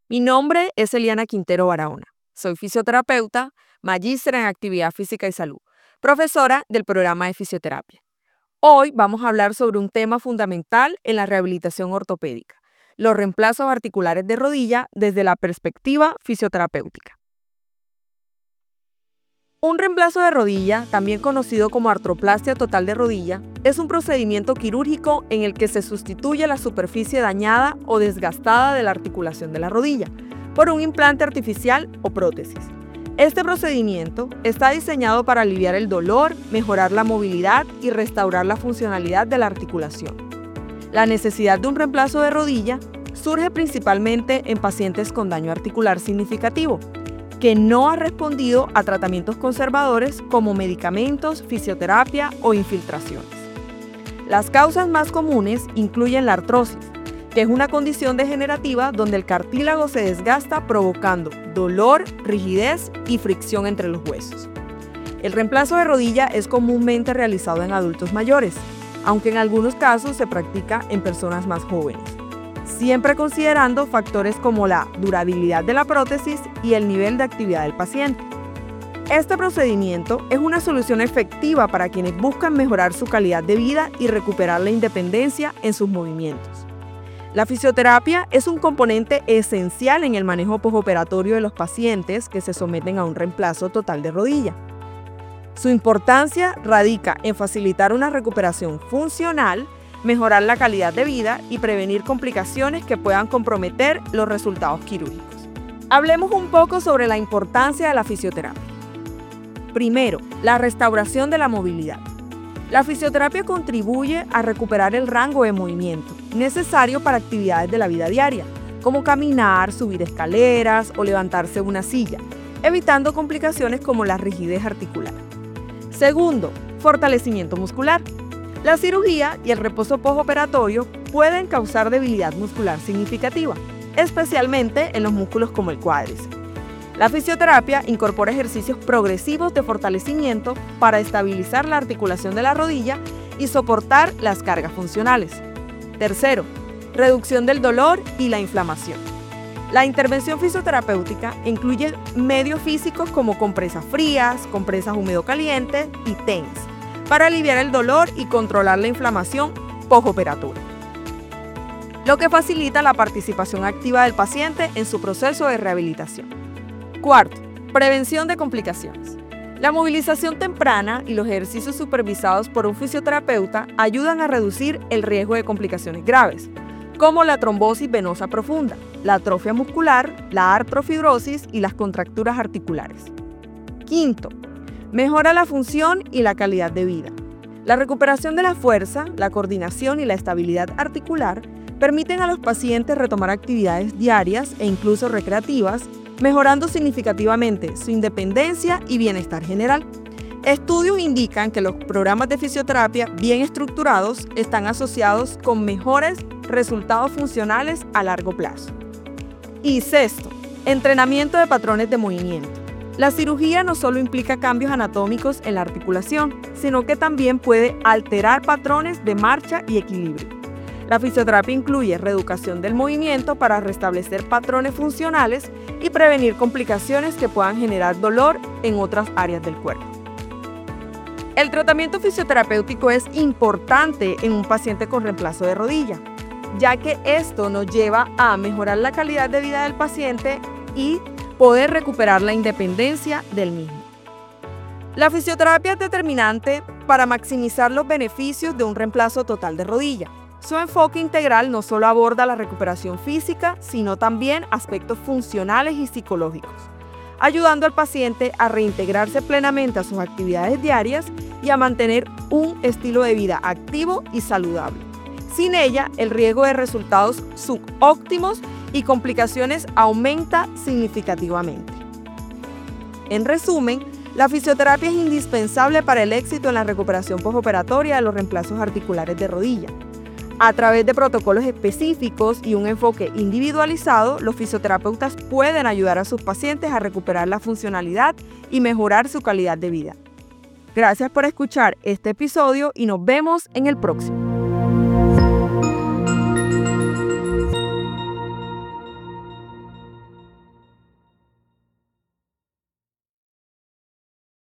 Mi nombre es Eliana Quintero Barahona. Soy fisioterapeuta, magíster en actividad física y salud, profesora del programa de fisioterapia. Hoy vamos a hablar sobre un tema fundamental en la rehabilitación ortopédica, los reemplazos articulares de rodilla desde la perspectiva fisioterapéutica. Un reemplazo de rodilla, también conocido como artroplastia total de rodilla, es un procedimiento quirúrgico en el que se sustituye la superficie dañada o desgastada de la articulación de la rodilla por un implante artificial o prótesis. Este procedimiento está diseñado para aliviar el dolor, mejorar la movilidad y restaurar la funcionalidad de la articulación. La necesidad de un reemplazo de rodilla surge principalmente en pacientes con daño articular significativo, que no ha respondido a tratamientos conservadores como medicamentos, fisioterapia o infiltraciones. Las causas más comunes incluyen la artrosis, que es una condición degenerativa donde el cartílago se desgasta provocando dolor, rigidez y fricción entre los huesos. El reemplazo de rodilla es comúnmente realizado en adultos mayores, aunque en algunos casos se practica en personas más jóvenes, siempre considerando factores como la durabilidad de la prótesis y el nivel de actividad del paciente. Este procedimiento es una solución efectiva para quienes buscan mejorar su calidad de vida y recuperar la independencia en sus movimientos. La fisioterapia es un componente esencial en el manejo postoperatorio de los pacientes que se someten a un reemplazo total de rodilla. Su importancia radica en facilitar una recuperación funcional, mejorar la calidad de vida y prevenir complicaciones que puedan comprometer los resultados quirúrgicos. Hablemos un poco sobre la importancia de la fisioterapia. Primero, la restauración de la movilidad. La fisioterapia contribuye a recuperar el rango de movimiento necesario para actividades de la vida diaria, como caminar, subir escaleras o levantarse de una silla, evitando complicaciones como la rigidez articular. Segundo, fortalecimiento muscular. La cirugía y el reposo postoperatorio pueden causar debilidad muscular significativa, especialmente en los músculos como el cuádriceps. La fisioterapia incorpora ejercicios progresivos de fortalecimiento para estabilizar la articulación de la rodilla y soportar las cargas funcionales. Tercero, reducción del dolor y la inflamación. La intervención fisioterapéutica incluye medios físicos como compresas frías, compresas húmedo-calientes y TENS, para aliviar el dolor y controlar la inflamación postoperatoria, lo que facilita la participación activa del paciente en su proceso de rehabilitación. Cuarto, prevención de complicaciones. La movilización temprana y los ejercicios supervisados por un fisioterapeuta ayudan a reducir el riesgo de complicaciones graves, como la trombosis venosa profunda, la atrofia muscular, la artrofibrosis y las contracturas articulares. Quinto, mejora la función y la calidad de vida. La recuperación de la fuerza, la coordinación y la estabilidad articular permiten a los pacientes retomar actividades diarias e incluso recreativas, mejorando significativamente su independencia y bienestar general. Estudios indican que los programas de fisioterapia bien estructurados están asociados con mejores resultados funcionales a largo plazo. Y sexto, entrenamiento de patrones de movimiento. La cirugía no solo implica cambios anatómicos en la articulación, sino que también puede alterar patrones de marcha y equilibrio. La fisioterapia incluye reeducación del movimiento para restablecer patrones funcionales y prevenir complicaciones que puedan generar dolor en otras áreas del cuerpo. El tratamiento fisioterapéutico es importante en un paciente con reemplazo de rodilla, ya que esto nos lleva a mejorar la calidad de vida del paciente y poder recuperar la independencia del mismo. La fisioterapia es determinante para maximizar los beneficios de un reemplazo total de rodilla. Su enfoque integral no solo aborda la recuperación física, sino también aspectos funcionales y psicológicos, ayudando al paciente a reintegrarse plenamente a sus actividades diarias y a mantener un estilo de vida activo y saludable. Sin ella, el riesgo de resultados subóptimos y complicaciones aumenta significativamente. En resumen, la fisioterapia es indispensable para el éxito en la recuperación postoperatoria de los reemplazos articulares de rodilla. A través de protocolos específicos y un enfoque individualizado, los fisioterapeutas pueden ayudar a sus pacientes a recuperar la funcionalidad y mejorar su calidad de vida. Gracias por escuchar este episodio y nos vemos en el próximo.